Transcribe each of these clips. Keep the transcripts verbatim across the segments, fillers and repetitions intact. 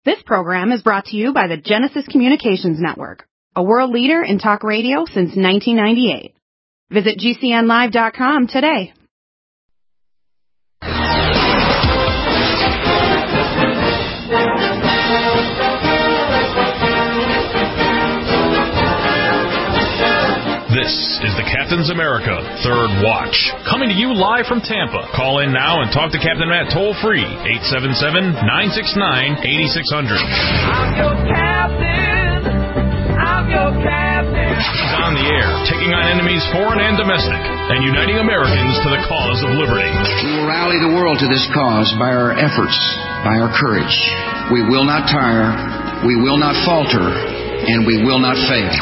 This program is brought to you by the Genesis Communications Network, a world leader in talk radio since nineteen ninety-eight. Visit G C N live dot com today. This is the Captain's America Third Watch, coming to you live from Tampa. Call in now and talk to Captain Matt toll-free, eight seven seven, nine six nine, eight six zero zero. I'm your captain. I'm your captain. He's on the air, taking on enemies foreign and domestic, and uniting Americans to the cause of liberty. We will rally the world to this cause by our efforts, by our courage. We will not tire, we will not falter, and we will not fail.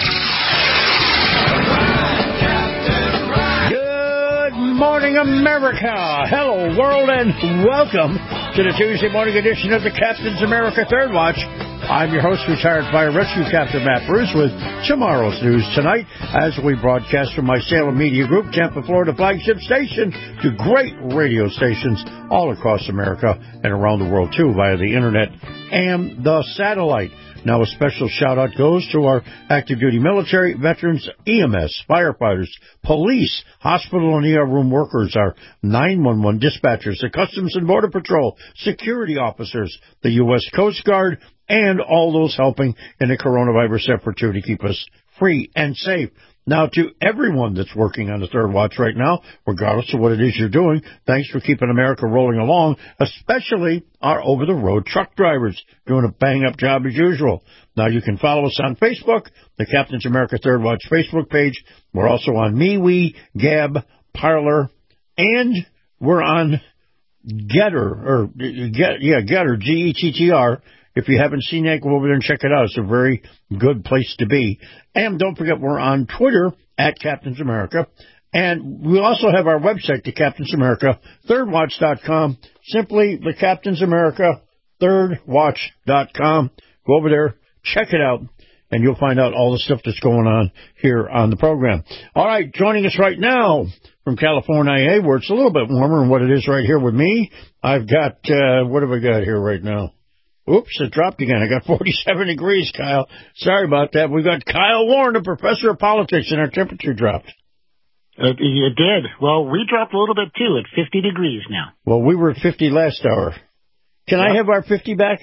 Morning, America. Hello, world, and welcome to the Tuesday morning edition of the Captain's America Third Watch. I'm your host, retired fire rescue Captain Matt Bruce, with tomorrow's news tonight as we broadcast from my Salem Media Group, Tampa, Florida flagship station, to great radio stations all across America and around the world, too, via the internet and the satellite. Now, a special shout-out goes to our active-duty military, veterans, E M S, firefighters, police, hospital and E R room workers, our nine one one dispatchers, the Customs and Border Patrol, security officers, the U S Coast Guard, and all those helping in the coronavirus effort to keep us free and safe. Now, to everyone that's working on the Third Watch right now, regardless of what it is you're doing, thanks for keeping America rolling along, especially our over-the-road truck drivers doing a bang-up job as usual. Now, you can follow us on Facebook, the Captain's America Third Watch Facebook page. We're also on MeWe, Gab, Parler, and we're on Getter, or, Get, yeah, Getter, G E T T R. If you haven't seen that, go over there and check it out. It's a very good place to be. And don't forget, we're on Twitter, at Captain's America. And we also have our website, the Captain's America, third watch dot com. Simply, the Captain's America, third watch dot com. Go over there, check it out, and you'll find out all the stuff that's going on here on the program. All right, joining us right now from California, where it's a little bit warmer than what it is right here with me, I've got, uh, what have I got here right now? Oops, it dropped again. I got forty-seven degrees, Kyle. Sorry about that. We've got Kyle Warren, a professor of politics, and our temperature dropped. It, it did. Well, we dropped a little bit, too, at fifty degrees now. Well, we were at fifty last hour. Can yep. I have our fifty back?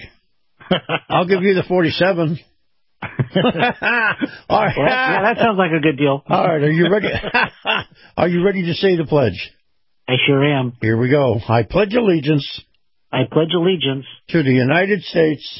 I'll give you the forty-seven. All right. Well, yeah, that sounds like a good deal. All right, are you ready? Are you ready to say the pledge? I sure am. Here we go. I pledge allegiance. I pledge allegiance to the United States,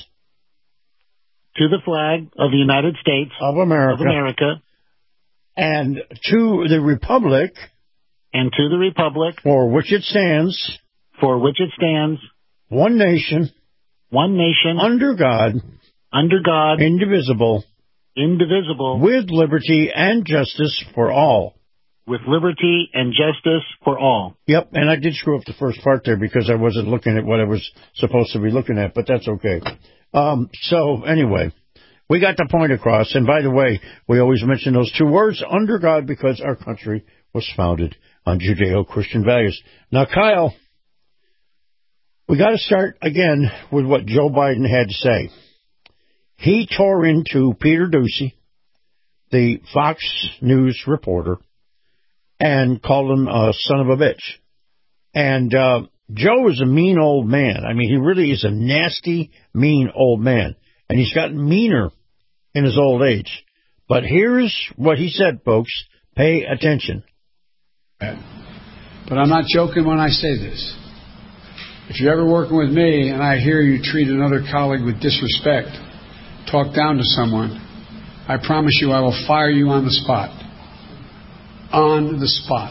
to the flag of the United States of America, of America, and to the republic, and to the republic for which it stands, for which it stands, one nation, one nation, under God, under God, indivisible, indivisible, with liberty and justice for all. With liberty and justice for all. Yep, and I did screw up the first part there because I wasn't looking at what I was supposed to be looking at, but that's okay. Um, so, anyway, we got the point across. And by the way, we always mention those two words, under God, because our country was founded on Judeo-Christian values. Now, Kyle, we got to start again with what Joe Biden had to say. He tore into Peter Doocy, the Fox News reporter, and called him a son of a bitch. And uh, Joe is a mean old man. I mean, he really is a nasty, mean old man. And he's gotten meaner in his old age. But here's what he said, folks. Pay attention. But I'm not joking when I say this. If you're ever working with me and I hear you treat another colleague with disrespect, talk down to someone, I promise you I will fire you on the spot. On the spot.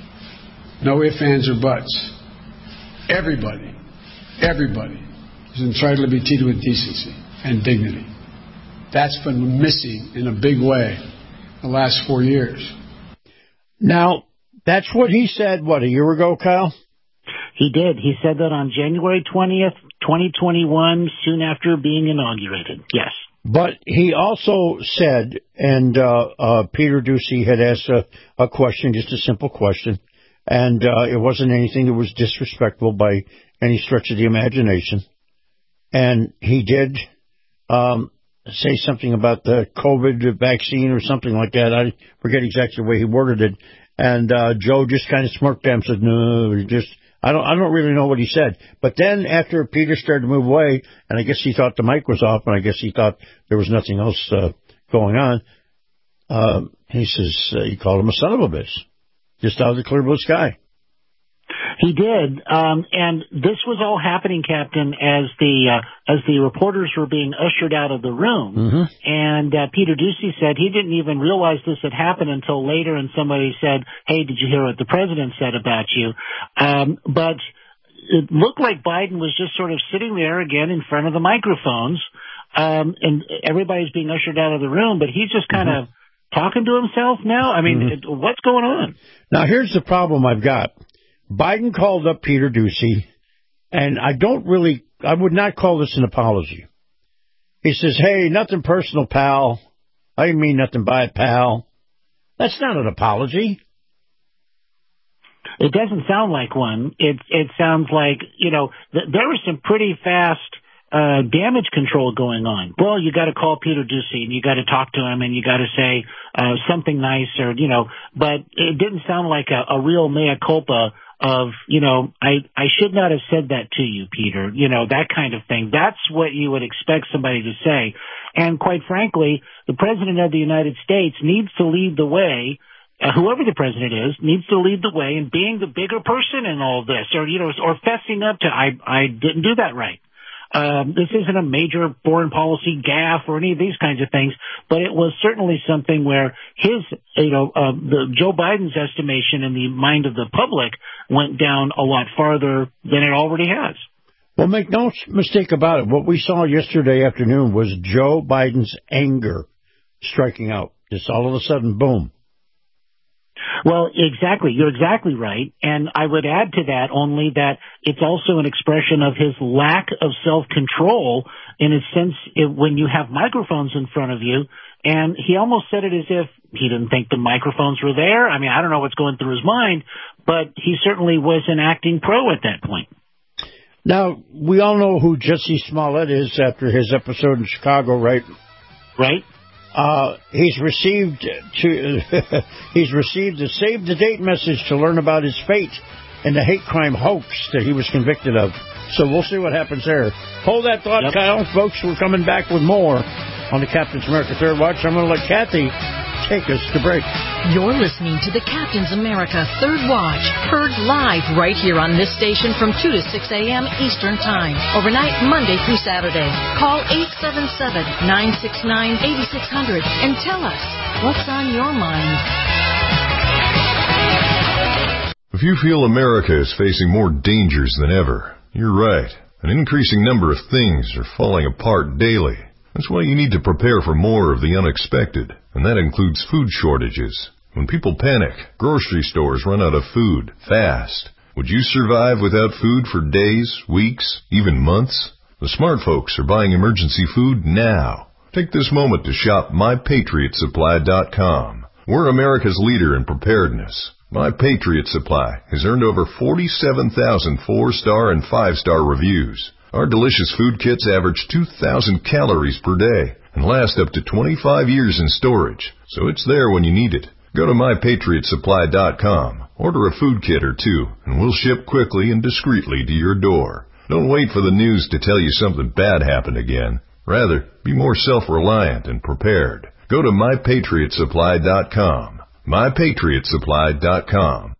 No ifs, ands, or buts. Everybody, everybody is entitled to be treated with decency and dignity. That's been missing in a big way the last four years. Now, that's what he said, what, a year ago, Kyle? He did. He said that on January twentieth, twenty twenty-one, soon after being inaugurated. Yes. But he also said, and uh, uh, Peter Doocy had asked a, a question, just a simple question, and uh, it wasn't anything that was disrespectful by any stretch of the imagination. and he did um, say something about the COVID vaccine or something like that. I forget exactly the way he worded it. And uh, Joe just kind of smirked at him and said, no, he just, I don't, I don't really know what he said. But then after Peter started to move away, and I guess he thought the mic was off, and I guess he thought there was nothing else uh, going on, uh, he says, uh, he called him a son of a bitch, just out of the clear blue sky. He did, um, and this was all happening, Captain, as the uh, as the reporters were being ushered out of the room. Mm-hmm. And uh, Peter Doocy said he didn't even realize this had happened until later, and somebody said, hey, did you hear what the president said about you? Um, but it looked like Biden was just sort of sitting there again in front of the microphones, um, and everybody's being ushered out of the room, but he's just kind of mm-hmm. talking to himself now. I mean, mm-hmm. it, what's going on? Now, here's the problem I've got. Biden called up Peter Doocy, and I don't really, I would not call this an apology. He says, hey, nothing personal, pal. I didn't mean nothing by it, pal. That's not an apology. It doesn't sound like one. It it sounds like, you know, th- there was some pretty fast uh damage control going on. Well, you got to call Peter Doocy, and you got to talk to him, and you got to say uh something nice, or, you know, but it didn't sound like a, a real mea culpa of, you know, I, I should not have said that to you, Peter, you know, that kind of thing. That's what you would expect somebody to say. And quite frankly, the President of the United States needs to lead the way, uh, whoever the president is, needs to lead the way in being the bigger person in all this, or, you know, or fessing up to, I, I didn't do that right. Um, this isn't a major foreign policy gaffe or any of these kinds of things, but it was certainly something where his, you know, uh, the Joe Biden's estimation in the mind of the public went down a lot farther than it already has. Well, make no mistake about it. What we saw yesterday afternoon was Joe Biden's anger striking out. Just all of a sudden, boom. Well, exactly. You're exactly right. And I would add to that only that it's also an expression of his lack of self-control in a sense it, when you have microphones in front of you. And he almost said it as if he didn't think the microphones were there. I mean, I don't know what's going through his mind, but he certainly wasn't acting pro at that point. Now, we all know who Jesse Smollett is after his episode in Chicago, right? Right. Uh, he's received to he's received a save the date message to learn about his fate in the hate crime hoax that he was convicted of. So we'll see what happens there. Hold that thought, yep. Kyle. Folks, we're coming back with more on the Captain's America Third Watch. I'm going to let Kathy take us to break. You're listening to the Captain's America Third Watch, heard live right here on this station from two to six a.m. Eastern Time, overnight Monday through Saturday. Call eight seven seven, nine six nine, eight six zero zero and tell us what's on your mind. If you feel America is facing more dangers than ever, you're right. An increasing number of things are falling apart daily. That's why you need to prepare for more of the unexpected, and that includes food shortages. When people panic, grocery stores run out of food fast. Would you survive without food for days, weeks, even months? The smart folks are buying emergency food now. Take this moment to shop my patriot supply dot com. We're America's leader in preparedness. My Patriot Supply has earned over forty-seven thousand four-star and five-star reviews. Our delicious food kits average two thousand calories per day and last up to twenty-five years in storage, so it's there when you need it. Go to my patriot supply dot com, order a food kit or two, and we'll ship quickly and discreetly to your door. Don't wait for the news to tell you something bad happened again. Rather, be more self-reliant and prepared. Go to my patriot supply dot com. my patriot supply dot com.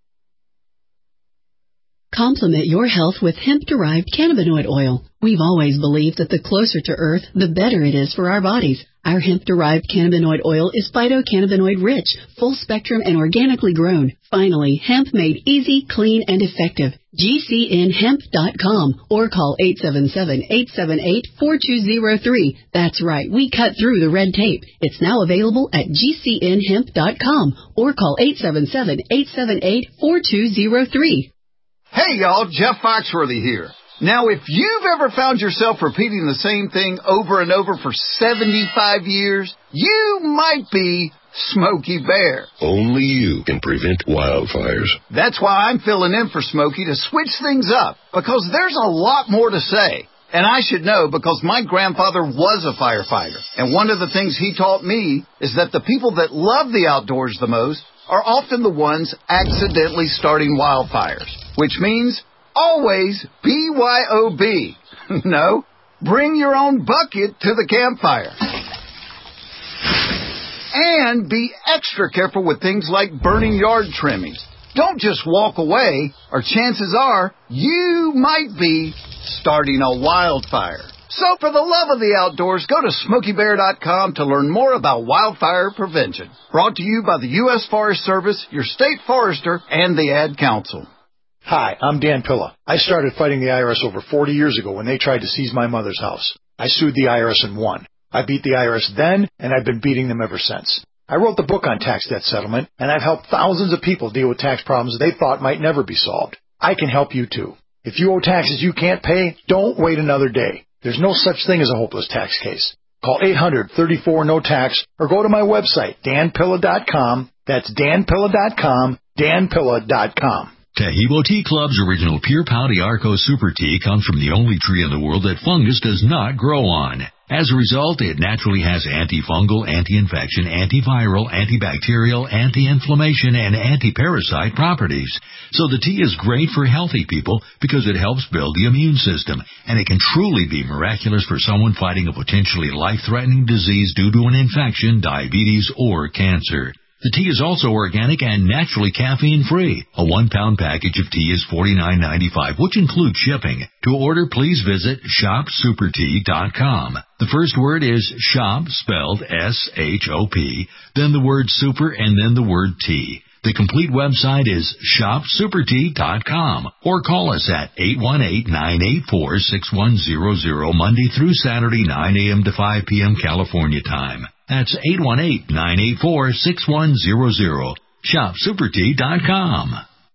Complement your health with hemp-derived cannabinoid oil. We've always believed that the closer to Earth, the better it is for our bodies. Our hemp-derived cannabinoid oil is phytocannabinoid-rich, full-spectrum, and organically grown. Finally, hemp made easy, clean, and effective. G C N hemp dot com or call eight seven seven, eight seven eight, four two zero three. That's right, we cut through the red tape. It's now available at G C N hemp dot com or call eight seven seven, eight seven eight, four two zero three. Hey, y'all, Jeff Foxworthy here. Now, if you've ever found yourself repeating the same thing over and over for seventy-five years, you might be Smokey Bear. Only you can prevent wildfires. That's why I'm filling in for Smokey to switch things up, because there's a lot more to say. And I should know because my grandfather was a firefighter. And one of the things he taught me is that the people that love the outdoors the most are often the ones accidentally starting wildfires. Which means always B Y O B. No, bring your own bucket to the campfire. And be extra careful with things like burning yard trimmings. Don't just walk away, or chances are you might be starting a wildfire. So for the love of the outdoors, go to Smokey Bear dot com to learn more about wildfire prevention. Brought to you by the U S Forest Service, your state forester, and the Ad Council. Hi, I'm Dan Pilla. I started fighting the I R S over forty years ago when they tried to seize my mother's house. I sued the I R S and won. I beat the I R S then, and I've been beating them ever since. I wrote the book on tax debt settlement, and I've helped thousands of people deal with tax problems they thought might never be solved. I can help you too. If you owe taxes you can't pay, don't wait another day. There's no such thing as a hopeless tax case. Call eight hundred, thirty-four, no tax or go to my website, dan pilla dot com. That's dan pilla dot com, dan pilla dot com. Tahibo Tea Club's original Pure Pau d'Arco Super Tea comes from the only tree in the world that fungus does not grow on. As a result, it naturally has antifungal, anti-infection, antiviral, antibacterial, anti-inflammation, and anti-parasite properties. So the tea is great for healthy people because it helps build the immune system, and it can truly be miraculous for someone fighting a potentially life-threatening disease due to an infection, diabetes, or cancer. The tea is also organic and naturally caffeine-free. A one-pound package of tea is forty-nine ninety-five, which includes shipping. To order, please visit shop super tea dot com. The first word is shop, spelled S H O P, then the word super, and then the word tea. The complete website is shop super tea dot com, or call us at eight one eight, nine eight four, six one zero zero, Monday through Saturday, nine a.m. to five p.m. California time. That's eight one eight, nine eight four, six one zero zero. shop super tea dot com.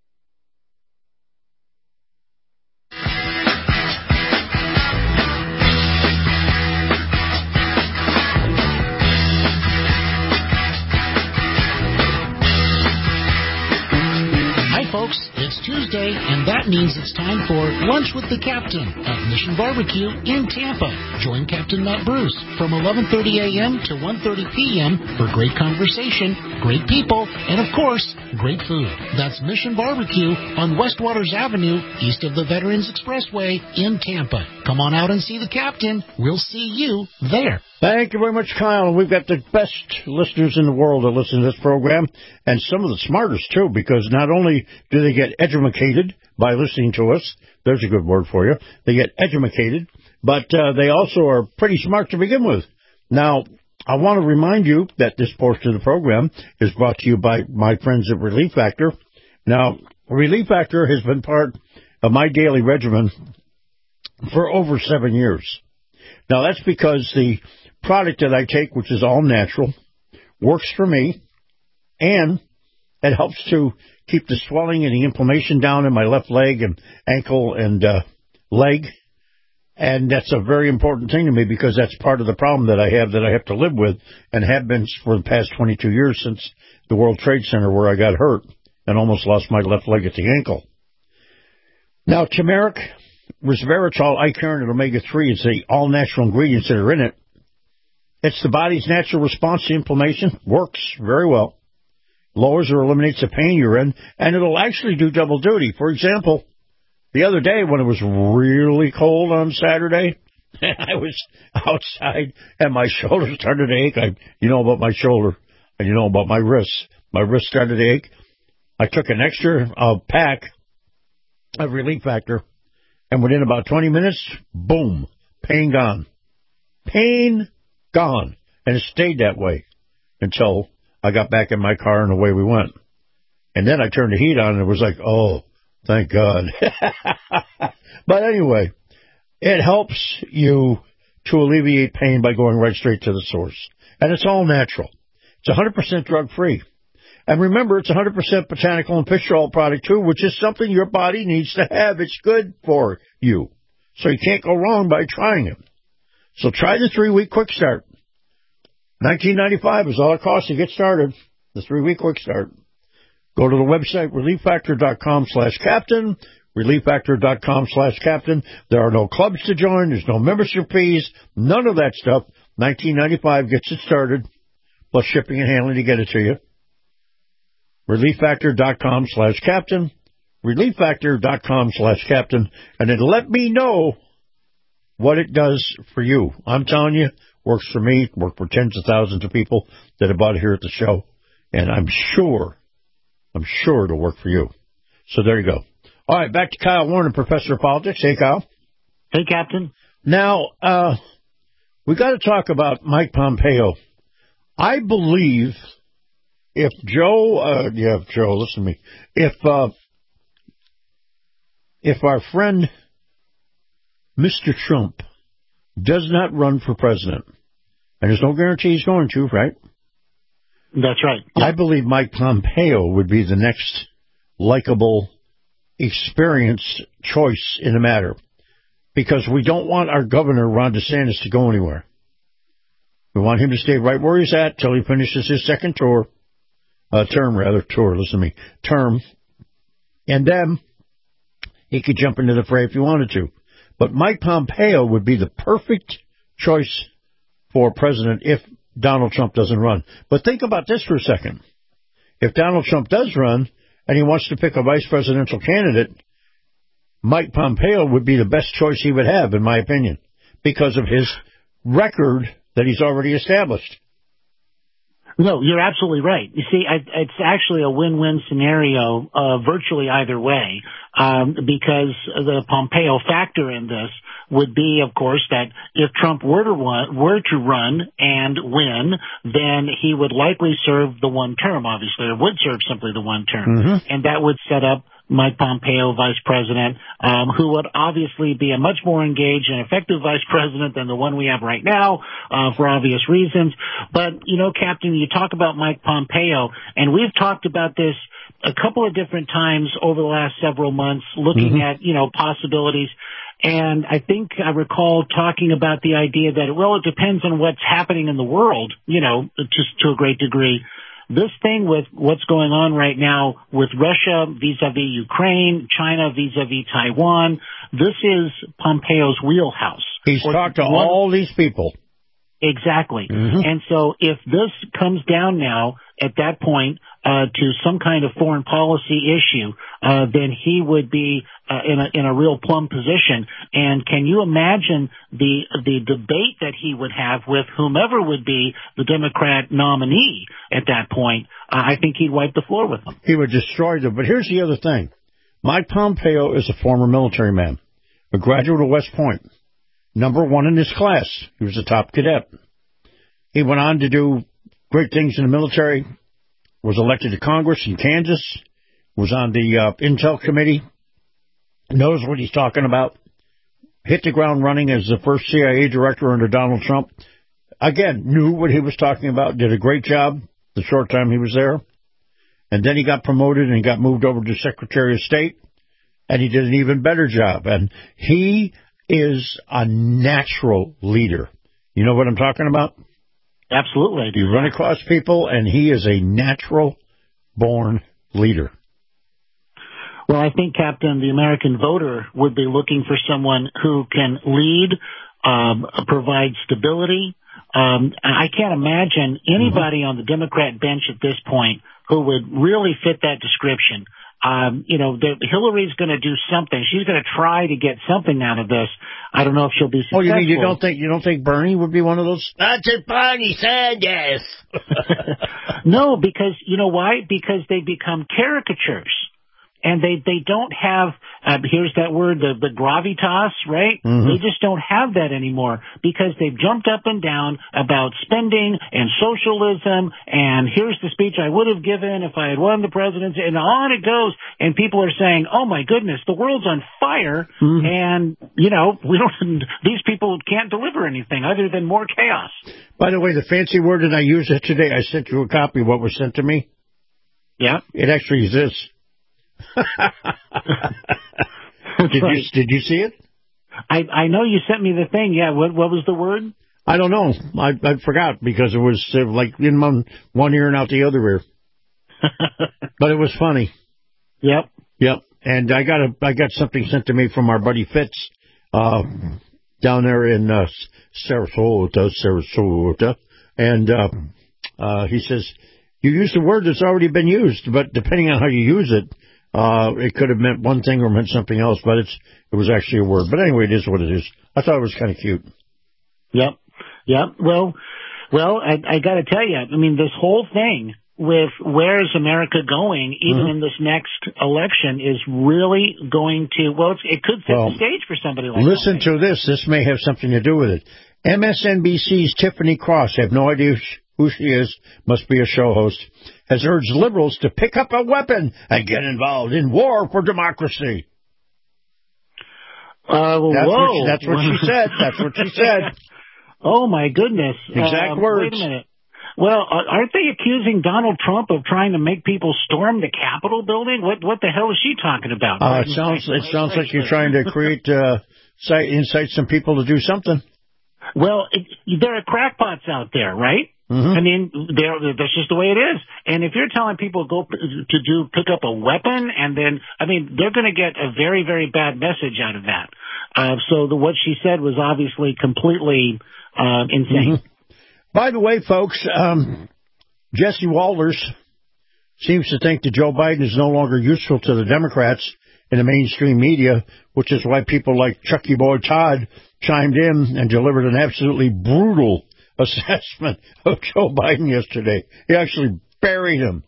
It's Tuesday, and that means it's time for Lunch with the Captain at Mission Barbecue in Tampa. Join Captain Matt Bruce from eleven thirty a.m. to one thirty p.m. for great conversation, great people, and, of course, great food. That's Mission Barbecue on West Waters Avenue, east of the Veterans Expressway in Tampa. Come on out and see the Captain. We'll see you there. Thank you very much, Kyle. We've got the best listeners in the world that listen to this program, and some of the smartest, too, because not only do they get edumacated by listening to us, there's a good word for you, they get edumacated, but uh, they also are pretty smart to begin with. Now, I want to remind you that this portion of the program is brought to you by my friends at Relief Factor. Now, Relief Factor has been part of my daily regimen for over seven years. Now, that's because the product that I take, which is all natural, works for me, and it helps to keep the swelling and the inflammation down in my left leg and ankle and uh, leg. And that's a very important thing to me because that's part of the problem that I have that I have to live with and have been for the past twenty-two years since the World Trade Center where I got hurt and almost lost my left leg at the ankle. Now, turmeric, resveratrol, Icariin, and omega three is the all-natural ingredients that are in it. It's the body's natural response to inflammation. Works very well. Lowers or eliminates the pain you're in, and it'll actually do double duty. For example, the other day when it was really cold on Saturday, I was outside and my shoulder started to ache. I, you know about my shoulder, and you know about my wrists. My wrist started to ache. I took an extra uh, pack of Relief Factor, and within about twenty minutes, boom, pain gone. Pain gone. And it stayed that way until I got back in my car and away we went. And then I turned the heat on and it was like, oh, thank God. But anyway, it helps you to alleviate pain by going right straight to the source. And it's all natural. It's one hundred percent drug-free. And remember, it's one hundred percent botanical and fish oil product, too, which is something your body needs to have. It's good for you. So you can't go wrong by trying it. So try the three-week quick start. nineteen ninety-five is all it costs to get started. The three-week quick start. Go to the website, relief factor dot com slash captain, relieffactor.com slash captain. There are no clubs to join. There's no membership fees. None of that stuff. nineteen ninety-five gets it started, plus shipping and handling to get it to you. relieffactor.com slash captain. relieffactor.com slash captain. And then let me know what it does for you. I'm telling you, works for me, worked for tens of thousands of people that have bought it here at the show. And I'm sure, I'm sure it'll work for you. So there you go. All right, back to Kyle Warner, Professor of Politics. Hey, Kyle. Hey, Captain. Now, uh, we got to talk about Mike Pompeo. I believe if Joe, uh, yeah, Joe, listen to me. If, uh, if our friend Mister Trump does not run for president, and there's no guarantee he's going to, right? That's right. I believe Mike Pompeo would be the next likable, experienced choice in the matter, because we don't want our governor, Ron DeSantis, to go anywhere. We want him to stay right where he's at till he finishes his second tour, uh, term, rather, tour, listen to me, term, and then he could jump into the fray if he wanted to. But Mike Pompeo would be the perfect choice for president if Donald Trump doesn't run. But think about this for a second. If Donald Trump does run, and he wants to pick a vice presidential candidate, Mike Pompeo would be the best choice he would have, in my opinion, because of his record that he's already established. No, you're absolutely right. You see, I, it's actually a win-win scenario uh, virtually either way, um, because the Pompeo factor in this would be, of course, that if Trump were to run, were to run and win, then he would likely serve the one term, obviously, or would serve simply the one term. Mm-hmm. And that would set up Mike Pompeo, vice president, um, who would obviously be a much more engaged and effective vice president than the one we have right now, uh, for obvious reasons. But, you know, Captain, you talk about Mike Pompeo, and we've talked about this a couple of different times over the last several months, looking mm-hmm. at, you know, possibilities. And I think I recall talking about the idea that, well, it depends on what's happening in the world, you know, just to a great degree. This thing with what's going on right now with Russia vis-a-vis Ukraine, China vis-a-vis Taiwan, this is Pompeo's wheelhouse. He's or talked to one, all these people. Exactly. Mm-hmm. And so if this comes down now at that point uh, to some kind of foreign policy issue, uh, then he would be uh, in a in a real plum position. And can you imagine the the debate that he would have with whomever would be the Democrat nominee at that point? Uh, I think he'd wipe the floor with them. He would destroy them. But here's the other thing. Mike Pompeo is a former military man, a graduate of West Point, number one in his class. He was a top cadet. He went on to do great things in the military, was elected to Congress in Kansas, was on the uh, Intel Committee, knows what he's talking about, hit the ground running as the first C I A director under Donald Trump. Again, knew what he was talking about, did a great job the short time he was there. And then he got promoted and he got moved over to Secretary of State, and he did an even better job. And he is a natural leader. You know what I'm talking about? Absolutely, I do. You run across people, and he is a natural-born leader. Well, I think, Captain, the American voter would be looking for someone who can lead, um, provide stability. Um, I can't imagine anybody mm-hmm. on the Democrat bench at this point who would really fit that description. Um, you know, the, Hillary's going to do something. She's going to try to get something out of this. I don't know if she'll be successful. Oh, you mean you don't think you don't think Bernie would be one of those? That's it, Bernie Sanders. No, because you know why? Because they become caricatures. And they, they don't have, uh, here's that word, the, the gravitas, right? Mm-hmm. They just don't have that anymore because they've jumped up and down about spending and socialism and here's the speech I would have given if I had won the presidency, and on it goes. And people are saying, oh my goodness, the world's on fire. Mm-hmm. And, you know, we don't, these people can't deliver anything other than more chaos. By the way, the fancy word that I used it today, I sent you a copy of what was sent to me. Yeah. It actually exists. did right. you did you see it? I I know you sent me the thing. Yeah. What what was the word? I don't know. I I forgot because it was uh, like in one one ear and out the other ear. But it was funny. Yep. Yep. and I got a I got something sent to me from our buddy Fitz uh, down there in uh, Sarasota, Sarasota, and uh, uh, he says you used a word that's already been used, but depending on how you use it, uh, it could have meant one thing or meant something else. But it's it was actually a word. But anyway, it is what it is. I thought it was kind of cute. Yep, yep. Well, well, I, I got to tell you, I mean, this whole thing with where is America going, even Mm-hmm. in this next election, is really going to, well, it's, it could set Well, the stage for somebody like listen to this. This may have something to do with it. M S N B C's Tiffany Cross, I have no idea who she is, must be a show host, has urged liberals to pick up a weapon and get involved in war for democracy. Uh, that's, whoa. what she, that's what she said. That's what she said. Oh, my goodness. Exact um, words. Wait a minute. Well, aren't they accusing Donald Trump of trying to make people storm the Capitol building? What what the hell is she talking about? Uh, it sounds it sounds like you're trying to create uh, incite, incite some people to do something. Well, it, there are crackpots out there, right? Mm-hmm. I mean, they're, that's just the way it is. And if you're telling people go p- to do pick up a weapon, and then, I mean, they're going to get a very, very bad message out of that. Uh, so the, what she said was obviously completely uh, insane. Mm-hmm. By the way, folks, um, Jesse Walters seems to think that Joe Biden is no longer useful to the Democrats in the mainstream media, which is why people like Chucky Boy Todd chimed in and delivered an absolutely brutal assessment of Joe Biden yesterday. He actually buried him.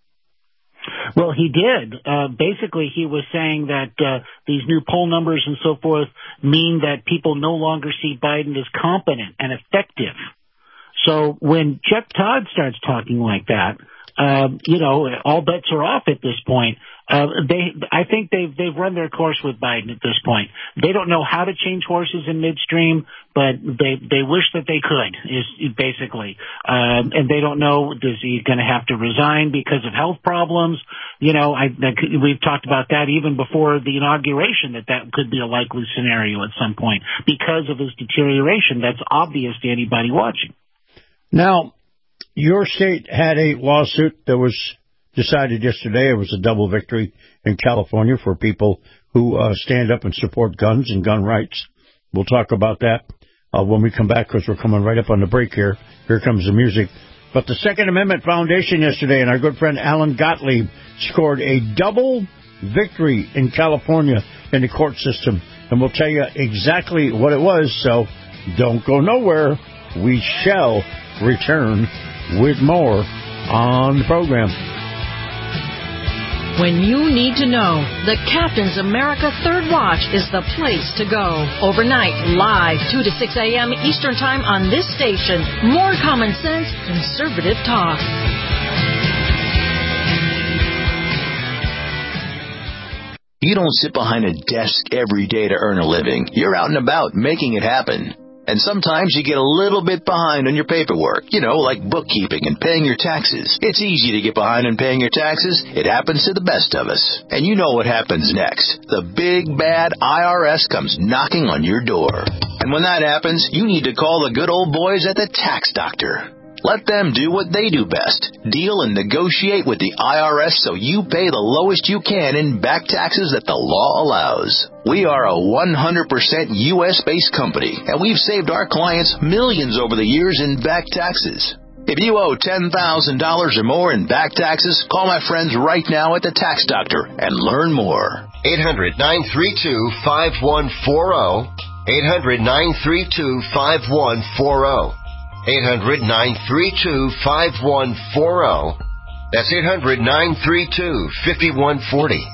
Well, he did. Uh, basically, he was saying that uh, these new poll numbers and so forth mean that people no longer see Biden as competent and effective. So when Chuck Todd starts talking like that, um, you know, all bets are off at this point. Uh, they, I think they've they've run their course with Biden at this point. They don't know how to change horses in midstream, but they they wish that they could. Is basically, um, and they don't know, is he going to have to resign because of health problems? You know, I, I we've talked about that even before the inauguration, that that could be a likely scenario at some point because of his deterioration. That's obvious to anybody watching. Now, your state had a lawsuit that was decided yesterday. It was a double victory in California for people who uh, stand up and support guns and gun rights. We'll talk about that uh, when we come back, because we're coming right up on the break here. Here comes the music. But the Second Amendment Foundation yesterday, and our good friend Alan Gottlieb, scored a double victory in California in the court system. And we'll tell you exactly what it was, so don't go nowhere. We shall return with more on the program. When you need to know, the Captain's America Third Watch is the place to go. Overnight, live, two to six a.m. Eastern Time on this station. More common sense, conservative talk. You don't sit behind a desk every day to earn a living. You're out and about making it happen. And sometimes you get a little bit behind on your paperwork, you know, like bookkeeping and paying your taxes. It's easy to get behind on paying your taxes. It happens to the best of us. And you know what happens next. The big, bad I R S comes knocking on your door. And when that happens, you need to call the good old boys at the Tax Doctor. Let them do what they do best. Deal and negotiate with the I R S so you pay the lowest you can in back taxes that the law allows. We are a one hundred percent U S-based company, and we've saved our clients millions over the years in back taxes. If you owe ten thousand dollars or more in back taxes, call my friends right now at the Tax Doctor and learn more. eight hundred, nine three two, five one four zero. eight hundred, nine three two, five one four zero. eight hundred, nine three two, five one four zero. That's eight hundred, nine three two, five one four zero.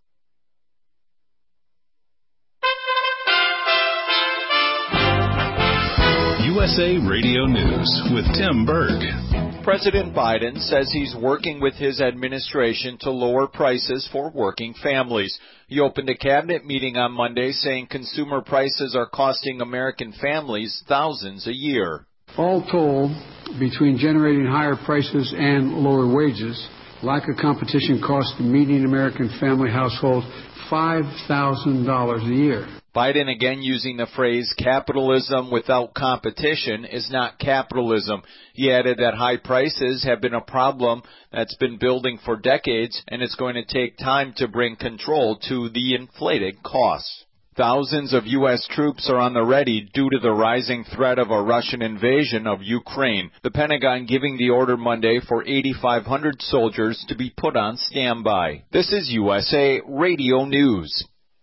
U S A Radio News with Tim Berg. President Biden says he's working with his administration to lower prices for working families. He opened a cabinet meeting on Monday saying consumer prices are costing American families thousands a year. All told, between generating higher prices and lower wages, lack of competition costs the median American family household five thousand dollars a year. Biden again using the phrase capitalism without competition is not capitalism. He added that high prices have been a problem that's been building for decades, and it's going to take time to bring control to the inflated costs. Thousands of U S troops are on the ready due to the rising threat of a Russian invasion of Ukraine. The Pentagon giving the order Monday for eighty-five hundred soldiers to be put on standby. This is U S A Radio News.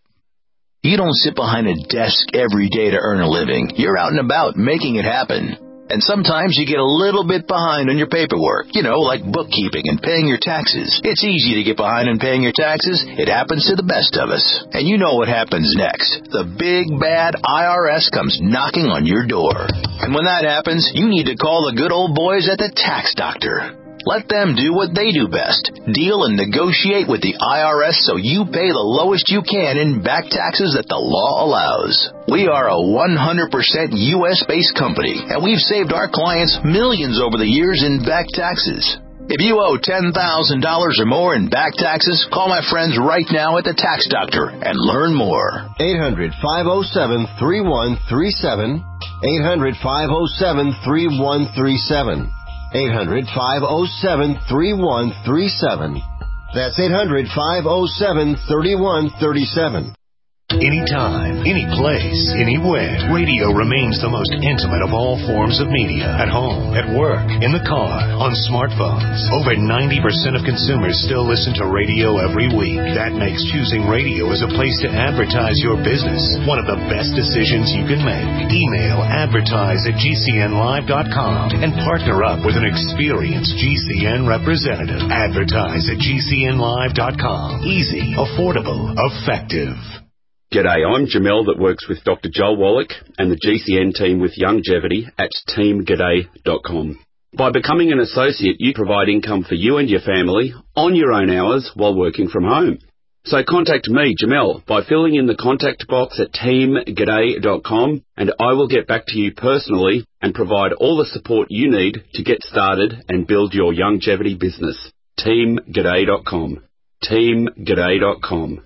You don't sit behind a desk every day to earn a living. You're out and about making it happen. And sometimes you get a little bit behind on your paperwork, you know, like bookkeeping and paying your taxes. It's easy to get behind on paying your taxes. It happens to the best of us. And you know what happens next. The big, bad I R S comes knocking on your door. And when that happens, you need to call the good old boys at the Tax Doctor. Let them do what they do best. Deal and negotiate with the I R S so you pay the lowest you can in back taxes that the law allows. We are a one hundred percent U S-based company, and we've saved our clients millions over the years in back taxes. If you owe ten thousand dollars or more in back taxes, call my friends right now at the Tax Doctor and learn more. eight hundred, five oh seven, three one three seven. eight hundred, five oh seven, three one three seven. eight hundred, five oh seven, three one three seven. That's eight hundred, five oh seven, three one three seven. Anytime, any place, anywhere, radio remains the most intimate of all forms of media. At home, at work, in the car, on smartphones. Over ninety percent of consumers still listen to radio every week. That makes choosing radio as a place to advertise your business one of the best decisions you can make. Email advertise at G C N live dot com and partner up with an experienced G C N representative. Advertise at G C N live dot com. Easy, affordable, effective. G'day, I'm Jamel that works with Doctor Joel Wallach and the G C N team with Longevity at team g'day dot com. By becoming an associate, you provide income for you and your family on your own hours while working from home. So contact me, Jamel, by filling in the contact box at team g'day dot com, and I will get back to you personally and provide all the support you need to get started and build your longevity business. team g'day dot com. team g'day dot com.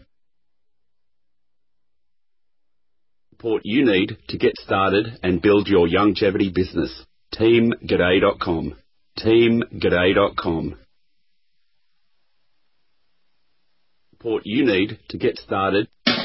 Support you need to get started and build your longevity business. team g'day dot com. team g'day dot com. Support you need to get started.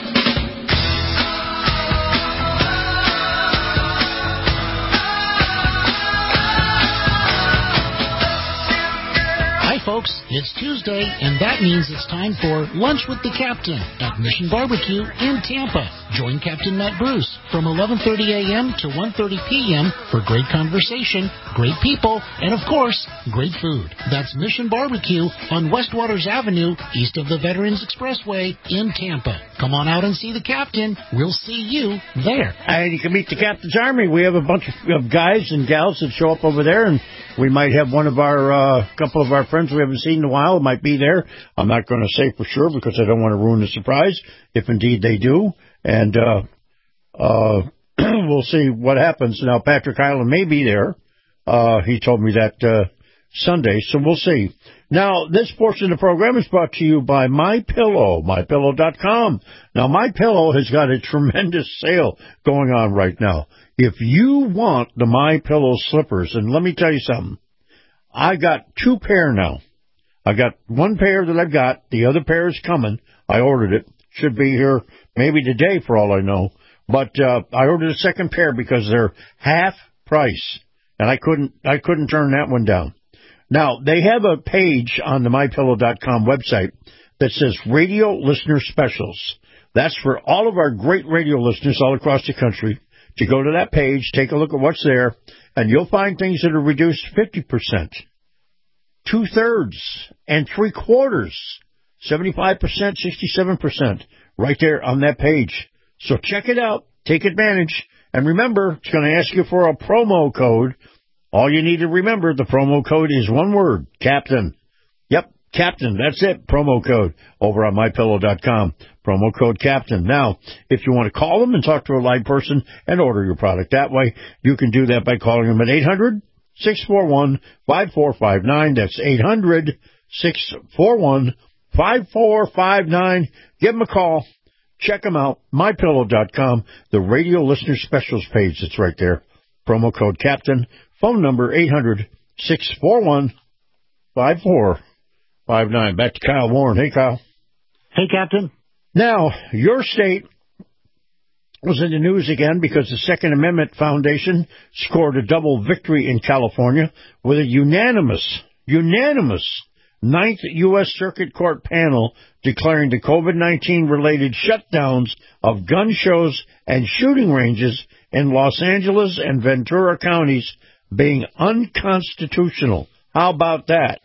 Hi, folks. It's Tuesday, and that means it's time for Lunch with the Captain at Mission Barbecue in Tampa. Join Captain Matt Bruce from eleven thirty a.m. to one thirty p.m. for great conversation, great people, and, of course, great food. That's Mission Barbecue on West Waters Avenue, east of the Veterans Expressway in Tampa. Come on out and see the Captain. We'll see you there. And you can meet the Captain's Army. We have a bunch of guys and gals that show up over there, and we might have one of our, uh, couple of our friends we haven't seen in a while might be there. I'm not going to say for sure because I don't want to ruin the surprise, if indeed they do. And uh, uh, we'll see what happens. Now, Patrick Hyland may be there. Uh, he told me that uh, Sunday, so we'll see. Now, this portion of the program is brought to you by MyPillow, my pillow dot com. Now, MyPillow has got a tremendous sale going on right now. If you want the MyPillow slippers, and let me tell you something, I got two pair now. I got one pair that I've got. The other pair is coming. I ordered it. Should be here maybe today for all I know. But uh, I ordered a second pair because they're half price, and I couldn't I couldn't turn that one down. Now, they have a page on the my pillow dot com website that says Radio Listener Specials. That's for all of our great radio listeners all across the country to go to that page, take a look at what's there, and you'll find things that are reduced fifty percent, two-thirds, and three-quarters, seventy-five percent, sixty-seven percent, right there on that page. So check it out, take advantage, and remember, it's going to ask you for a promo code. All you need to remember, the promo code is one word, Captain. Yep, Captain, that's it, promo code, over on my pillow dot com, promo code Captain. Now, if you want to call them and talk to a live person and order your product that way, you can do that by calling them at eight hundred, six four one, five four five nine. That's eight hundred, six four one, five four five nine. Give them a call. Check them out, my pillow dot com, the radio listener specials page that's right there. Promo code Captain, phone number eight hundred, six four one, five four five nine. Back to Kyle Warren. Hey, Kyle. Hey, Captain. Now, your state was in the news again because the Second Amendment Foundation scored a double victory in California with a unanimous, unanimous Ninth U S Circuit Court panel declaring the COVID nineteen related shutdowns of gun shows and shooting ranges in Los Angeles and Ventura counties being unconstitutional. How about that?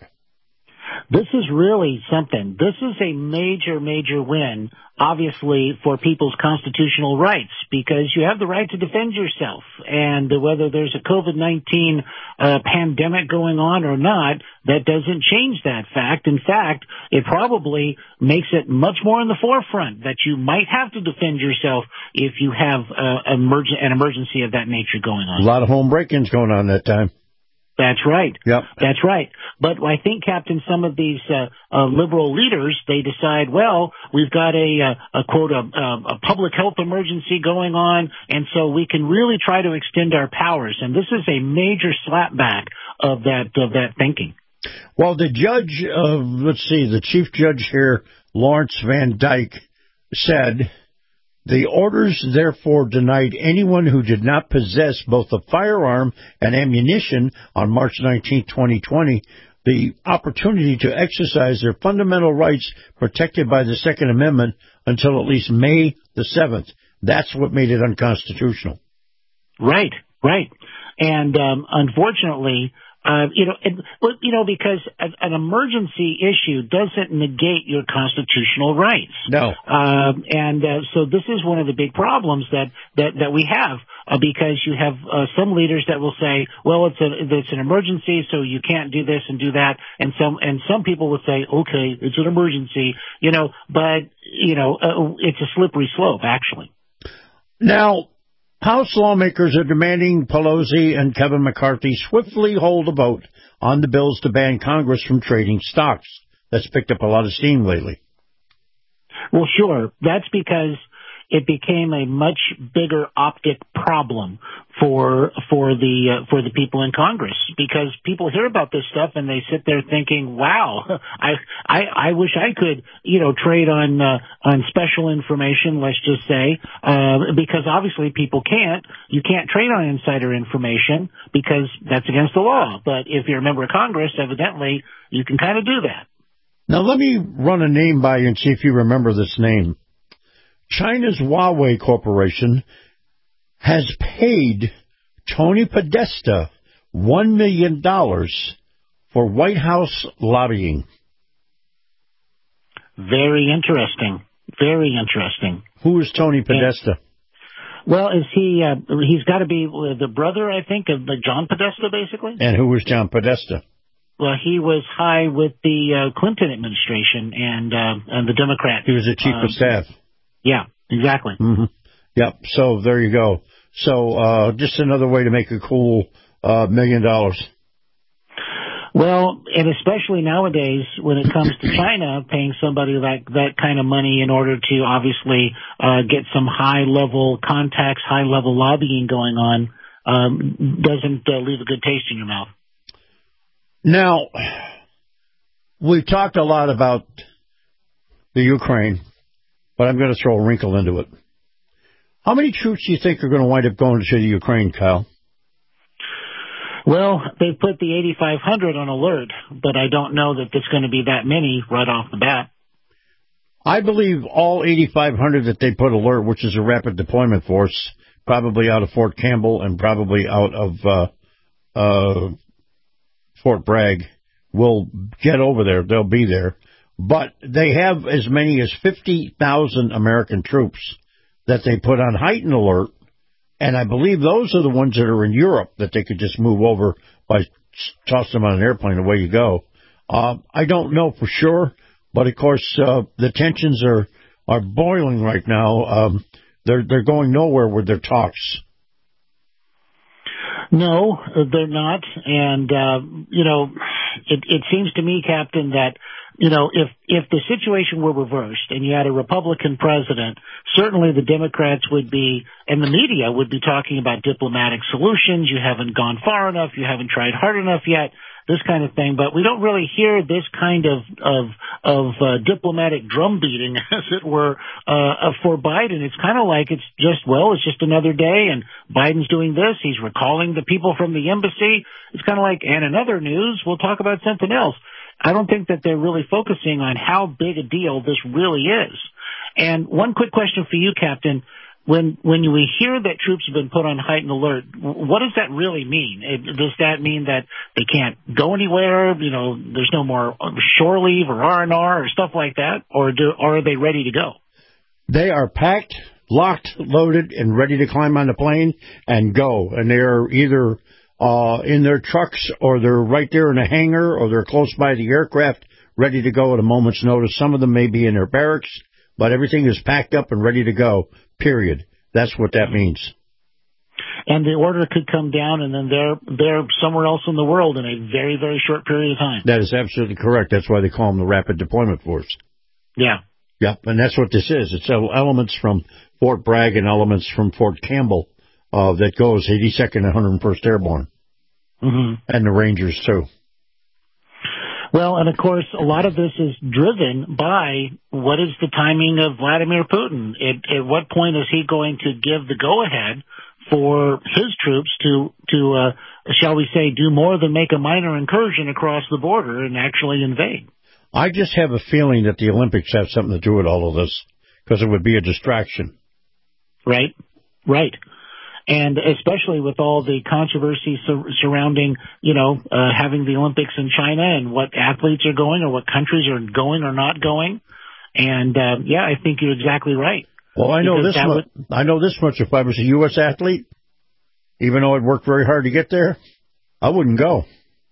This is really something. This is a major, major win, obviously, for people's constitutional rights, because you have the right to defend yourself. And whether there's a COVID nineteen uh, pandemic going on or not, that doesn't change that fact. In fact, it probably makes it much more in the forefront that you might have to defend yourself if you have uh, emerg- an emergency of that nature going on. A lot of home break-ins going on that time. That's right. Yep. That's right. But I think, Captain, some of these uh, uh, liberal leaders, they decide, well, we've got a, a, a quote, a, a public health emergency going on, and so we can really try to extend our powers. And this is a major slapback of that of that thinking. Well, the judge, uh, let's see, the chief judge here, Lawrence Van Dyke, said, the orders therefore denied anyone who did not possess both a firearm and ammunition on March nineteenth, twenty twenty, the opportunity to exercise their fundamental rights protected by the Second Amendment until at least May the seventh. That's what made it unconstitutional. Right, right. And um, unfortunately, Uh, you know, and, you know, because an, an emergency issue doesn't negate your constitutional rights. No. Um, and uh, so this is one of the big problems that that, that we have, uh, because you have uh, some leaders that will say, well, it's a it's an emergency, so you can't do this and do that, and some and some people would say, okay, it's an emergency, you know, but you know, uh, it's a slippery slope, actually. Now, House lawmakers are demanding Pelosi and Kevin McCarthy swiftly hold a vote on the bills to ban Congress from trading stocks. That's picked up a lot of steam lately. Well, sure. That's because it became a much bigger optic problem for for the uh, for the people in Congress, because people hear about this stuff and they sit there thinking, "Wow, I I, I wish I could, you know, trade on uh, on special information." Let's just say, uh, because obviously people can't. You can't trade on insider information because that's against the law. But if you're a member of Congress, evidently you can kind of do that. Now let me run a name by you and see if you remember this name. China's Huawei Corporation has paid Tony Podesta one million dollars for White House lobbying. Very interesting. Very interesting. Who is Tony Podesta? Well, is he, uh, he's got to be the brother, I think, of John Podesta, basically. And who was John Podesta? Well, he was high with the uh, Clinton administration and, uh, and the Democrats. He was the chief um, of staff. Yeah, exactly. Mm-hmm. Yep. So there you go. So uh, just another way to make a cool uh, million dollars. Well, and especially nowadays when it comes to China, paying somebody like that kind of money in order to obviously uh, get some high-level contacts, high-level lobbying going on, um, doesn't uh, leave a good taste in your mouth. Now, we've talked a lot about the Ukraine, but I'm going to throw a wrinkle into it. How many troops do you think are going to wind up going to the Ukraine, Kyle? Well, they've put the eighty-five hundred on alert, but I don't know that there's going to be that many right off the bat. I believe all eighty-five hundred that they put alert, which is a rapid deployment force, probably out of Fort Campbell and probably out of uh, uh, Fort Bragg, will get over there. They'll be there. But they have as many as fifty thousand American troops that they put on heightened alert, and I believe those are the ones that are in Europe that they could just move over by toss them on an airplane, away you go. Uh, I don't know for sure, but of course uh, the tensions are, are boiling right now. Um, they're they're going nowhere with their talks. No, they're not, and uh, you know, it, it seems to me, Captain, that you know, if if the situation were reversed and you had a Republican president, certainly the Democrats would be, and the media would be talking about diplomatic solutions. You haven't gone far enough. You haven't tried hard enough yet. This kind of thing, but we don't really hear this kind of of of uh, diplomatic drum beating, as it were, uh, for Biden. It's kind of like it's just well, it's just another day, and Biden's doing this. He's recalling the people from the embassy. It's kind of like, and in other news, we'll talk about something else. I don't think that they're really focusing on how big a deal this really is. And one quick question for you, Captain. When when we hear that troops have been put on heightened alert, what does that really mean? It, does that mean that they can't go anywhere? You know, there's no more shore leave or R and R or stuff like that, or do or are they ready to go? They are packed, locked, loaded, and ready to climb on the plane and go. And they're either uh, in their trucks, or they're right there in a hangar, or they're close by the aircraft, ready to go at a moment's notice. Some of them may be in their barracks, but everything is packed up and ready to go. Period. That's what that means. And the order could come down, and then they're they're somewhere else in the world in a very, very short period of time. That is absolutely correct. That's why they call them the Rapid Deployment Force. Yeah. Yeah, and that's what this is. It's elements from Fort Bragg and elements from Fort Campbell uh, that goes eighty-second and one hundred first Airborne. Mm-hmm. And the Rangers, too. Well, and of course, a lot of this is driven by what is the timing of Vladimir Putin. At, at what point is he going to give the go-ahead for his troops to, to uh, shall we say, do more than make a minor incursion across the border and actually invade? I just have a feeling that the Olympics have something to do with all of this, because it would be a distraction. Right, right. And especially with all the controversy sur- surrounding, you know, uh, having the Olympics in China and what athletes are going or what countries are going or not going. And, uh, yeah, I think you're exactly right. Well, I know because this much. Would... I know this much. If I was a U S athlete, even though I'd worked very hard to get there, I wouldn't go.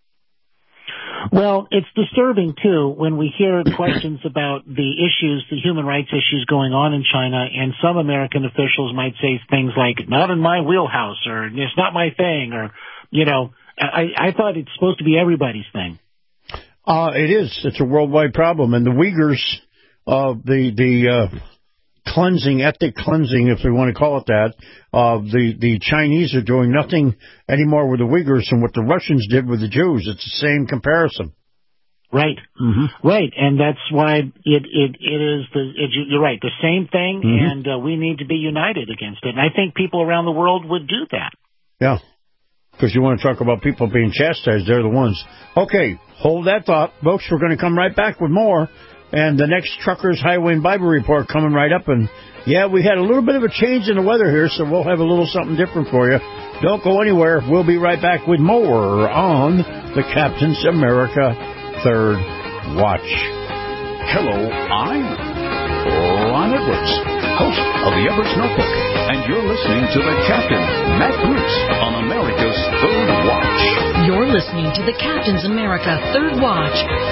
Well, it's disturbing, too, when we hear questions about the issues, the human rights issues going on in China, and some American officials might say things like, not in my wheelhouse, or it's not my thing, or, you know, I, I thought it's supposed to be everybody's thing. Uh, it is. It's a worldwide problem. And the Uyghurs, uh, the, the, uh, cleansing, ethnic cleansing, if we want to call it that, uh, the, the Chinese are doing nothing anymore with the Uyghurs than what the Russians did with the Jews. It's the same comparison. Right. Mm-hmm. Right. And that's why it, it, it is the, it, you're right, the same thing, mm-hmm. and uh, we need to be united against it. And I think people around the world would do that. Yeah. Because you want to talk about people being chastised, they're the ones. Okay, hold that thought. Folks, we're going to come right back with more. And the next Truckers Highway and Bible Report coming right up. And, yeah, we had a little bit of a change in the weather here, so we'll have a little something different for you. Don't go anywhere. We'll be right back with more on the Captain's America Third Watch. Hello, I'm Ron Edwards, host of the Edwards Notebook, and you're listening to the Captain, Matt Bruce, on America's Third Watch. You're listening to the Captain's America Third Watch.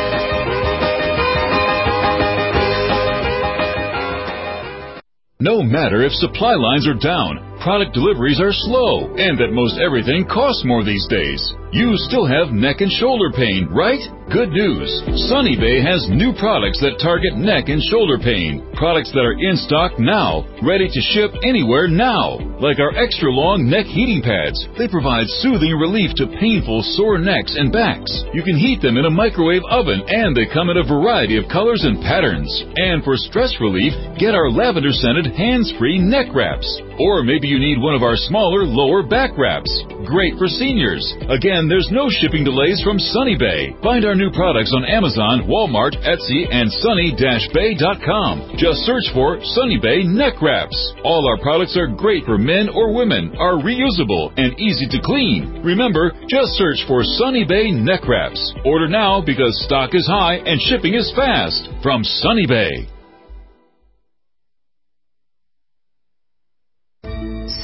No matter if supply lines are down, product deliveries are slow, and that most everything costs more these days, you still have neck and shoulder pain, right? Good news. Sunny Bay has new products that target neck and shoulder pain. Products that are in stock now, ready to ship anywhere now. Like our extra long neck heating pads. They provide soothing relief to painful sore necks and backs. You can heat them in a microwave oven, and they come in a variety of colors and patterns. And for stress relief, get our lavender scented hands-free neck wraps. Or maybe you need one of our smaller lower back wraps. Great for seniors. Again, there's no shipping delays from Sunny Bay. Find our new products on Amazon, Walmart, Etsy, and sunny dash bay dot com. Just search for Sunny Bay Neck Wraps. All our products are great for men or women, are reusable, and easy to clean. Remember, just search for Sunny Bay Neck Wraps. Order now because stock is high and shipping is fast. From Sunny Bay.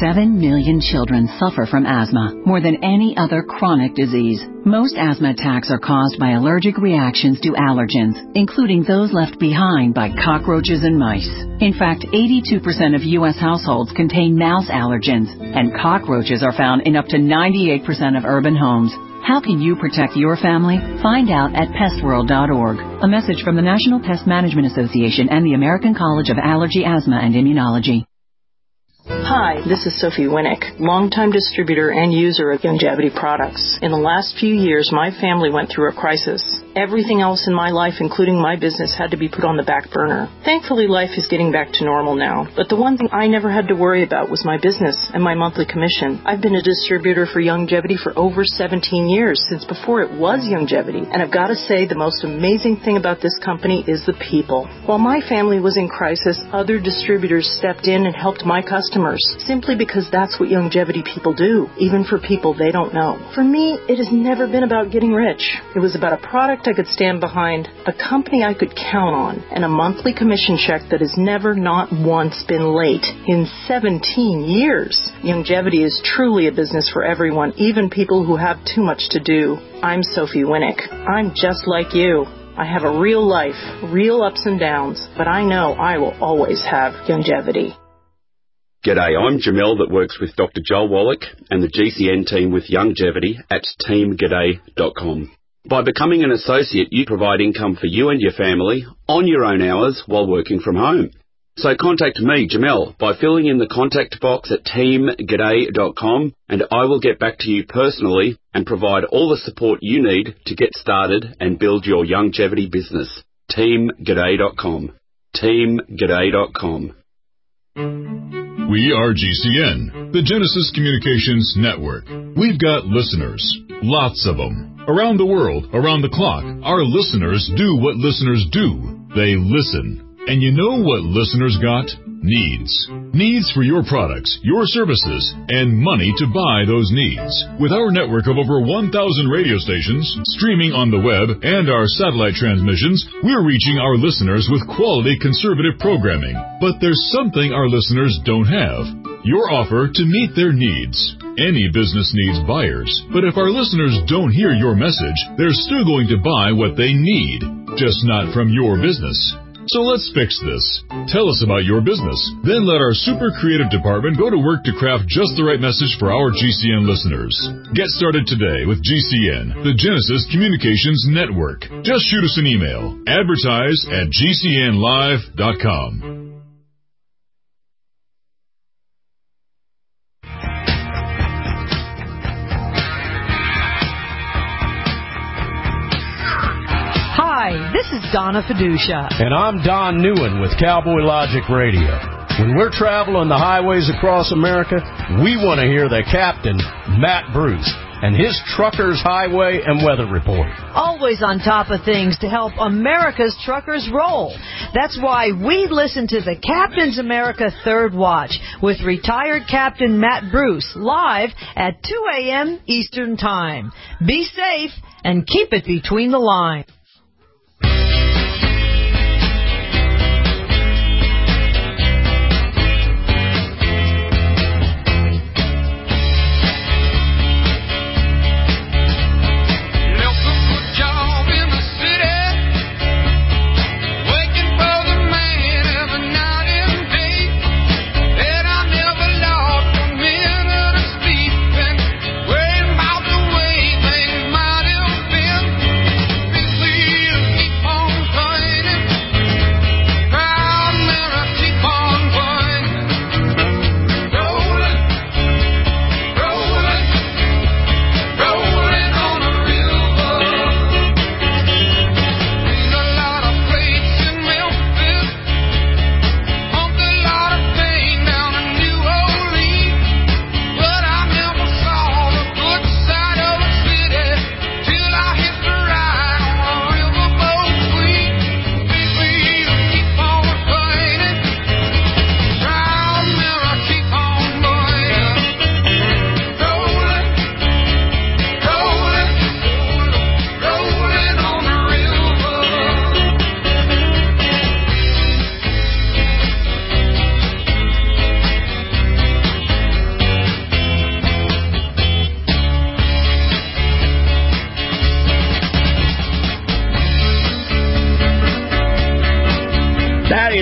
seven million children suffer from asthma, more than any other chronic disease. Most asthma attacks are caused by allergic reactions to allergens, including those left behind by cockroaches and mice. In fact, eighty-two percent of U S households contain mouse allergens, and cockroaches are found in up to ninety-eight percent of urban homes. How can you protect your family? Find out at pest world dot org. A message from the National Pest Management Association and the American College of Allergy, Asthma, and Immunology. Hi, this is Sophie Winnick, longtime distributor and user of Youngevity products. In the last few years, my family went through a crisis. Everything else in my life, including my business, had to be put on the back burner. Thankfully, life is getting back to normal now. But the one thing I never had to worry about was my business and my monthly commission. I've been a distributor for Youngevity for over seventeen years, since before it was Youngevity. And I've got to say, the most amazing thing about this company is the people. While my family was in crisis, other distributors stepped in and helped my customers, simply because that's what Youngevity people do, even for people they don't know. For me, it has never been about getting rich. It was about a product I could stand behind, a company I could count on, and a monthly commission check that has never, not once, been late in seventeen years. Youngevity is truly a business for everyone, even people who have too much to do. I'm Sophie Winnick. I'm just like you. I have a real life, real ups and downs, but I know I will always have Youngevity. G'day, I'm Jamel that works with Doctor Joel Wallach and the G C N team with Youngevity at team g'day dot com. By becoming an associate, you provide income for you and your family on your own hours while working from home. So contact me, Jamel, by filling in the contact box at team g'day dot com, and I will get back to you personally and provide all the support you need to get started and build your Youngevity business. team g'day dot com. team g'day dot com. We are G C N, the Genesis Communications Network. We've got listeners, lots of them. Around the world, around the clock, our listeners do what listeners do. They listen. And you know what listeners got? Needs. Needs for your products, your services, and money to buy those needs. With our network of over one thousand radio stations, streaming on the web, and our satellite transmissions, we're reaching our listeners with quality conservative programming. But there's something our listeners don't have. Your offer to meet their needs. Any business needs buyers, but if our listeners don't hear your message, they're still going to buy what they need, just not from your business. So let's fix this. Tell us about your business. Then let our super creative department go to work to craft just the right message for our G C N listeners. Get started today with G C N, the Genesis Communications Network. Just shoot us an email. Advertise at G C N live dot com. Hi, this is Donna Fiducia. And I'm Don Newen with Cowboy Logic Radio. When we're traveling the highways across America, we want to hear the captain, Matt Bruce, and his Truckers Highway and Weather Report. Always on top of things to help America's truckers roll. That's why we listen to the Captain's America Third Watch with retired Captain Matt Bruce live at two a.m. Eastern Time. Be safe and keep it between the lines.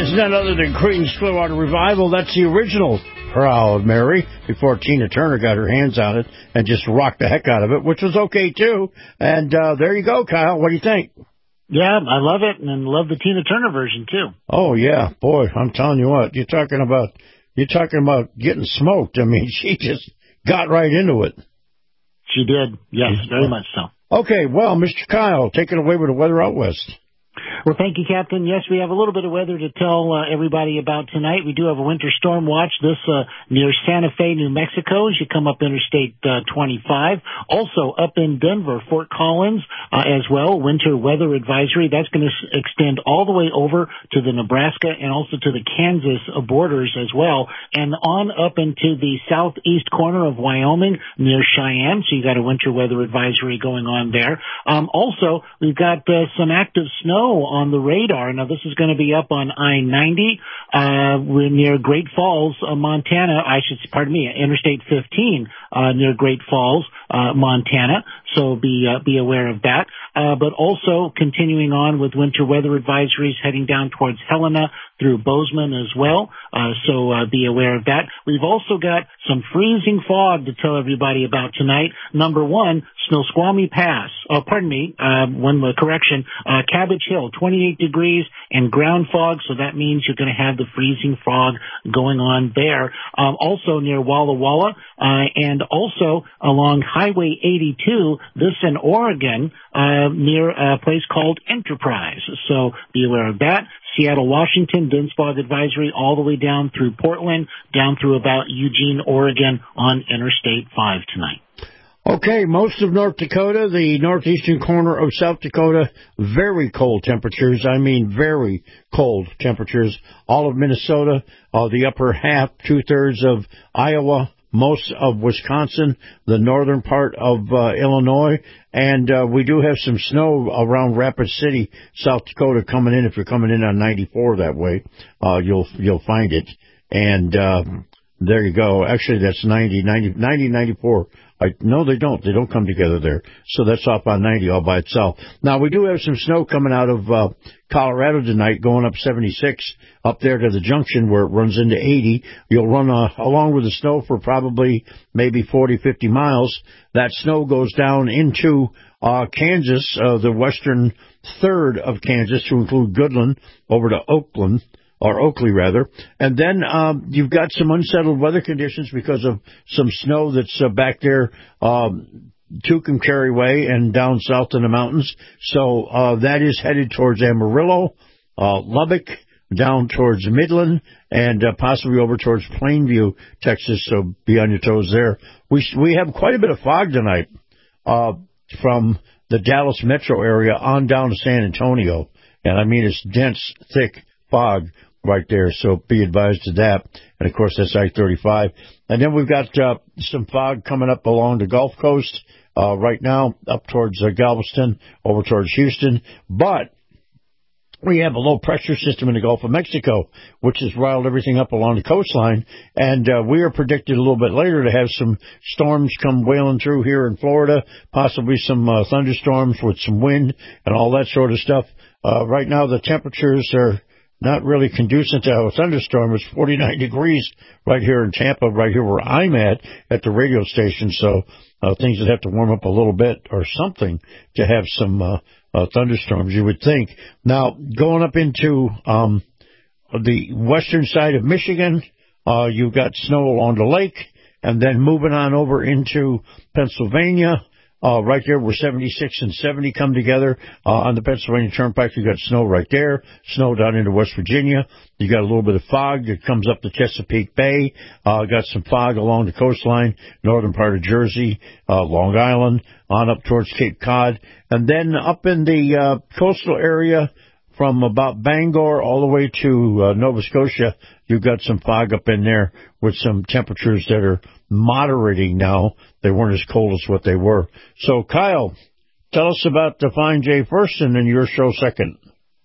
is none other than Creedence Clearwater Revival. That's the original Proud Mary, before Tina Turner got her hands on it and just rocked the heck out of it, which was okay, too. And uh, there you go, Kyle. What do you think? Yeah, I love it, and love the Tina Turner version, too. Oh, yeah. Boy, I'm telling you what, you're talking about, you're talking about getting smoked. I mean, she just got right into it. She did, yes, very much so. Okay, well, Mister Kyle, take it away with the weather out west. Well, thank you, Captain. Yes, we have a little bit of weather to tell uh, everybody about tonight. We do have a winter storm watch this uh, near Santa Fe, New Mexico, as you come up Interstate uh, twenty-five. Also up in Denver, Fort Collins uh, as well, winter weather advisory. That's going to s- extend all the way over to the Nebraska and also to the Kansas uh, borders as well, and on up into the southeast corner of Wyoming near Cheyenne. So you got a winter weather advisory going on there. Um, also, we've got uh, some active snow on the radar. Now, this is going to be up on I ninety. Uh, we're near Great Falls, uh, Montana. I should, pardon me, Interstate fifteen, uh, near Great Falls, uh, Montana. So be, uh, be aware of that. Uh, but also continuing on with winter weather advisories heading down towards Helena through Bozeman as well. Uh, so, uh, be aware of that. We've also got some freezing fog to tell everybody about tonight. Number one, Snoqualmie Pass. Oh, pardon me, uh, one uh, correction, uh, Cabbage Hill, twenty-eight degrees and ground fog. So that means you're going to have the freezing fog going on there. Um, also near Walla Walla, uh, and also along Highway eighty-two, this in Oregon, uh, near a place called Enterprise. So be aware of that. Seattle, Washington, dense fog advisory all the way down through Portland, down through about Eugene, Oregon on Interstate five tonight. Okay, most of North Dakota, the northeastern corner of South Dakota, very cold temperatures. I mean, very cold temperatures. All of Minnesota, uh, the upper half, two-thirds of Iowa, most of Wisconsin, the northern part of uh, Illinois, and uh, we do have some snow around Rapid City, South Dakota, coming in. If you're coming in on ninety-four that way, uh, you'll you'll find it. And uh, there you go. Actually, that's ninety, ninety, ninety, ninety-four. I, no, they don't. They don't come together there. So that's off on ninety all by itself. Now, we do have some snow coming out of uh, Colorado tonight, going up seventy-six, up there to the junction where it runs into eighty. You'll run uh, along with the snow for probably maybe forty, fifty miles. That snow goes down into uh, Kansas, uh, the western third of Kansas, to include Goodland, over to Oakland. Or Oakley, rather. And then um, you've got some unsettled weather conditions because of some snow that's uh, back there, um, Tucumcari Way and down south in the mountains. So uh, that is headed towards Amarillo, uh, Lubbock, down towards Midland, and uh, possibly over towards Plainview, Texas. So be on your toes there. We we have quite a bit of fog tonight uh, from the Dallas metro area on down to San Antonio. And I mean, it's dense, thick fog right there, so be advised of that. And, of course, that's I thirty-five. And then we've got uh, some fog coming up along the Gulf Coast uh, right now, up towards uh, Galveston, over towards Houston. But we have a low-pressure system in the Gulf of Mexico, which has riled everything up along the coastline. And uh, we are predicted a little bit later to have some storms come wailing through here in Florida, possibly some uh, thunderstorms with some wind and all that sort of stuff. Uh, right now, the temperatures are not really conducive to a thunderstorm. It's forty-nine degrees right here in Tampa, right here where I'm at, at the radio station. So uh, things would have to warm up a little bit or something to have some uh, uh, thunderstorms, you would think. Now, going up into um, the western side of Michigan, uh, you've got snow along the lake, and then moving on over into Pennsylvania. Uh, right there where seventy-six and seventy come together, uh, on the Pennsylvania Turnpike, you got snow right there, snow down into West Virginia. You got a little bit of fog that comes up the Chesapeake Bay, uh, got some fog along the coastline, northern part of Jersey, uh, Long Island, on up towards Cape Cod, and then up in the, uh, coastal area from about Bangor all the way to, uh, Nova Scotia, you've got some fog up in there with some temperatures that are moderating now. They weren't as cold as what they were. So, Kyle, tell us about the Fine J first and then your show second.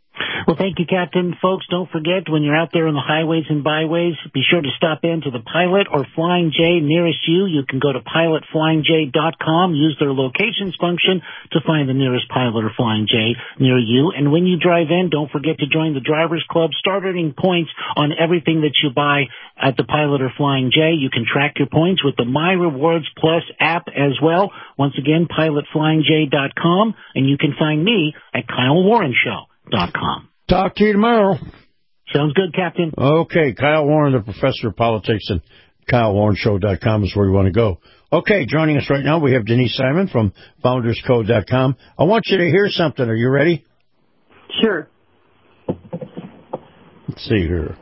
Well, thank you, Captain. Folks, don't forget, when you're out there on the highways and byways, be sure to stop in to the Pilot or Flying J nearest you. You can go to pilot flying j dot com, use their locations function to find the nearest Pilot or Flying J near you. And when you drive in, don't forget to join the Drivers Club. Start earning points on everything that you buy at the Pilot or Flying J. You can track your points with the My Rewards Plus app as well. Once again, pilot flying j dot com, and you can find me at kyle warren show dot com. Talk to you tomorrow. Sounds good, Captain. Okay, Kyle Warren, the professor of politics, and kyle warren show dot com is where you want to go. Okay, joining us right now, we have Denise Simon from founders code dot com. I want you to hear something. Are you ready? Sure. Let's see here.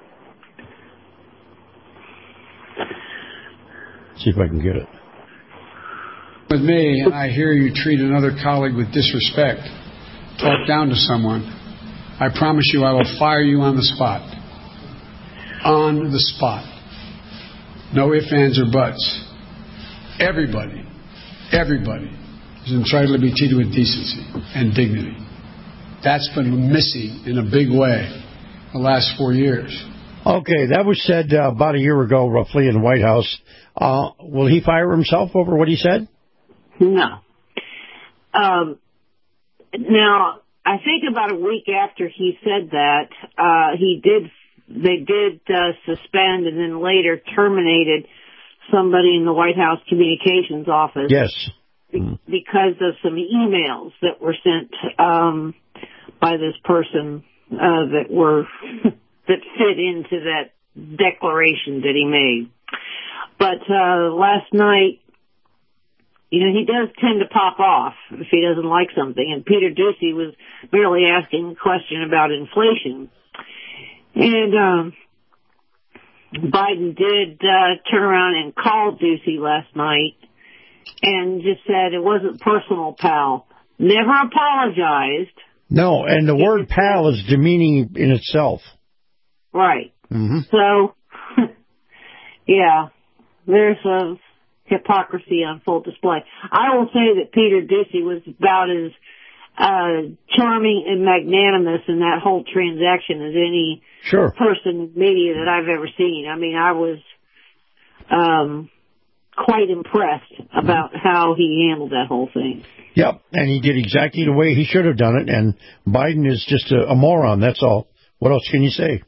See if I can get it. With me, and I hear you treat another colleague with disrespect, talk down to someone, I promise you I will fire you on the spot. On the spot. No ifs, ands, or buts. Everybody, everybody is entitled to be treated with decency and dignity. That's been missing in a big way the last four years. Okay, that was said uh, about a year ago, roughly, in the White House. Uh, will he fire himself over what he said? No. Um, now, I think about a week after he said that, uh, he did, they did uh, suspend and then later terminated somebody in the White House communications office. Yes. Be- because of some emails that were sent um, by this person uh, that were that fit into that declaration that he made. But uh, last night, you know, he does tend to pop off if he doesn't like something. And Peter Doocy was merely asking a question about inflation. And um, Biden did uh, turn around and call Doocy last night and just said it wasn't personal, pal. Never apologized. No, and the word pal is demeaning in itself. Right. Mm-hmm. So, yeah, there's a hypocrisy on full display. I will say that Peter Doocy was about as uh, charming and magnanimous in that whole transaction as any sure. person in media that I've ever seen. I mean, I was um, quite impressed about how he handled that whole thing. Yep, and he did exactly the way he should have done it, and Biden is just a, a moron, that's all. What else can you say?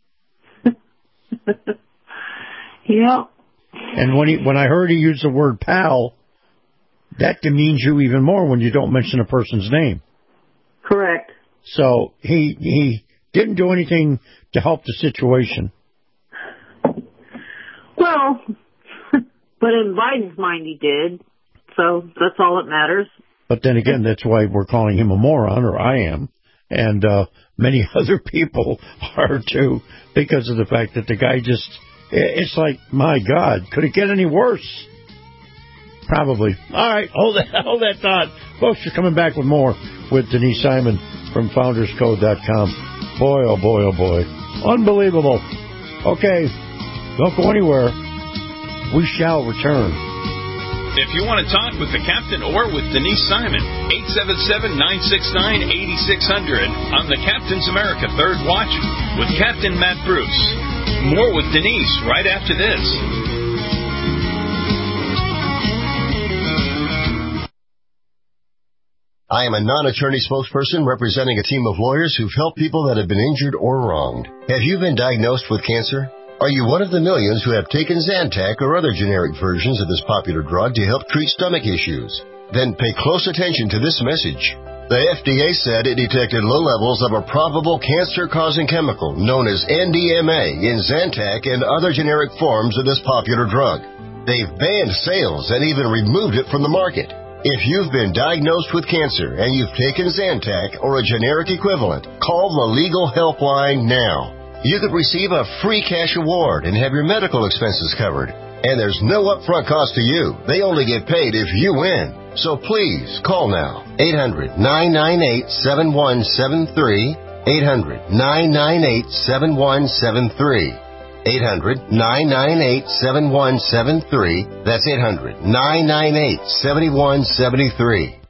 Yeah. And when he, when I heard he use the word pal, that demeans you even more when you don't mention a person's name. Correct. So he he didn't do anything to help the situation. Well, but in Biden's mind he did, so that's all that matters. But then again, that's why we're calling him a moron, or I am, and uh, many other people are too, because of the fact that the guy just... It's like, my God, could it get any worse? Probably. All right, hold that, hold that thought. Folks, you're coming back with more with Denise Simon from founders code dot com. Boy, oh boy, oh boy. Unbelievable. Okay, don't go anywhere. We shall return. If you want to talk with the captain or with Denise Simon, eight seven seven, nine six nine, eight six zero zero on the Captain's America Third Watch with Captain Matt Bruce. More with Denise right after this. I am a non-attorney spokesperson representing a team of lawyers who've helped people that have been injured or wronged. Have you been diagnosed with cancer? Are you one of the millions who have taken Zantac or other generic versions of this popular drug to help treat stomach issues? Then pay close attention to this message. The F D A said it detected low levels of a probable cancer-causing chemical known as N D M A in Zantac and other generic forms of this popular drug. They've banned sales and even removed it from the market. If you've been diagnosed with cancer and you've taken Zantac or a generic equivalent, call the Legal Helpline now. You could receive a free cash award and have your medical expenses covered. And there's no upfront cost to you. They only get paid if you win. So please, call now. eight hundred, nine nine eight, seven one seven three. eight hundred, nine nine eight, seven one seven three. eight hundred, nine nine eight, seven one seven three. That's eight hundred, nine nine eight, seven one seven three.